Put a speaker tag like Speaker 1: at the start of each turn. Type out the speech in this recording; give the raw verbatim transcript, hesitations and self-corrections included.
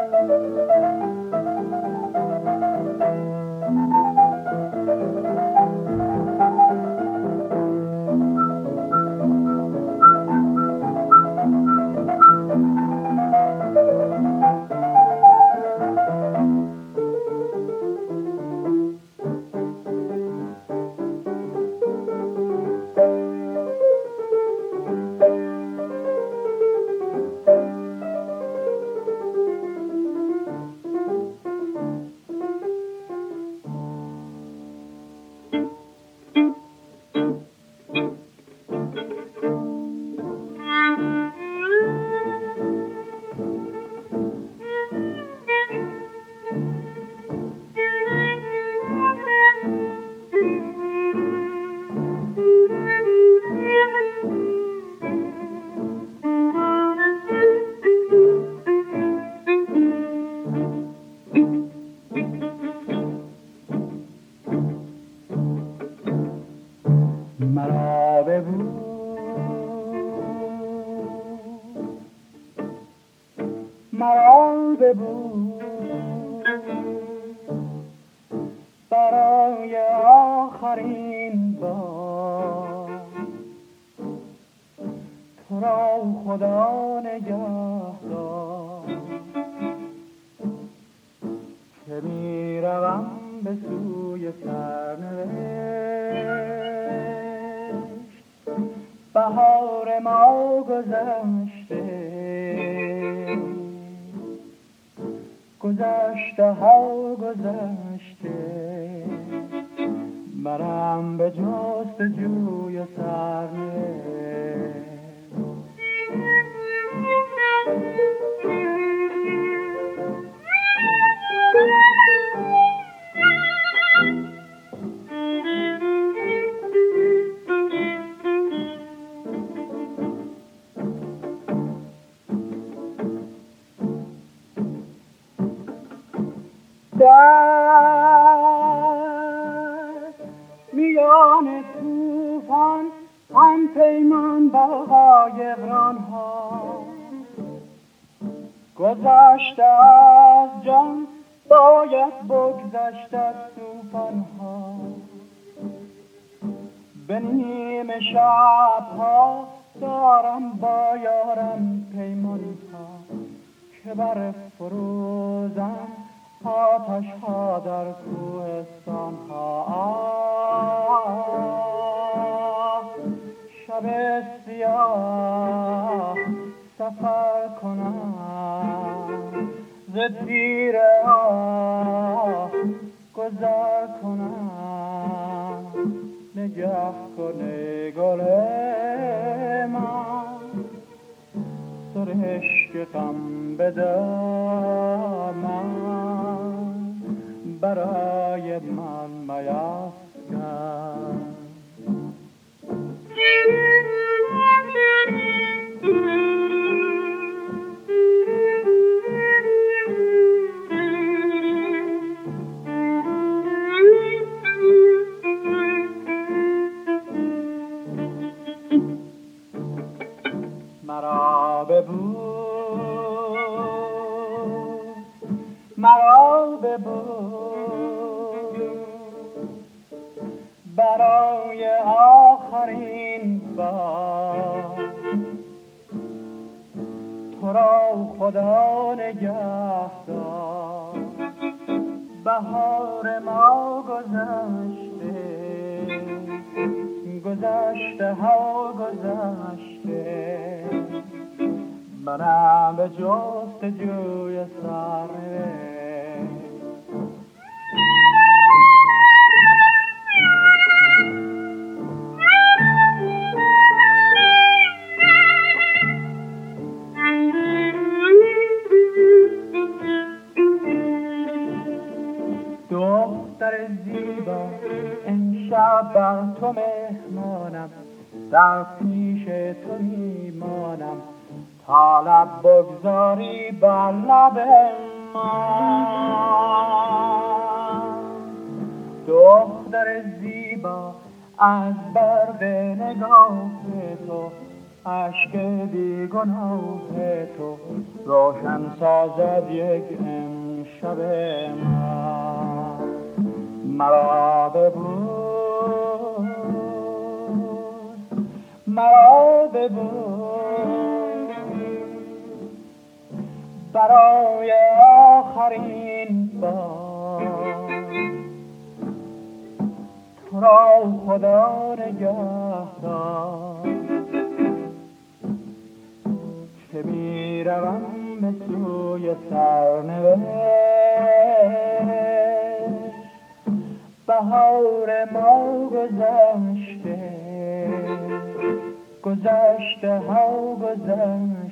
Speaker 1: مرا ببو مرا ببو برای آخرین بار تو را خدا نگه دار که می روم به سوی سرنوشت. بهار ما گذشته گذشته ها گذشته، منم به جستجوی سرنوشت. در میان طوفان هم پیمان با غایبران ها گذشته از جان باید بگذشت از طوفان ها. به نیمه شب ها دارم با یارم پیمان ها که بر فروزم آتش ها در کوهستان ها. آه شب سیاه سفر کنم ز تیر آه گذر کنم. نگه کنه گل من سرشک غم به دامن برای من میفکن. مرا ببو مرا ببو برای آخرین بار تو را خدا نگه دار. بهار ما گذشته گذشته ها گذشته، منم به جستجوی سرنوشت. دختر زیبا امشب بر تو مهمانم، در پیش تو میمانم تا لب بگذاری بر لب من. دختر زیبا از برق نگاه تو اشک بیگناه تو روشن سازد یک امشب من. مرا ببوس مرا ببوس برای آخرین بار. تو را خدا نگهدار که می روم به سوی سرنوشت. بهار ما گذشته گذشته ها گذشته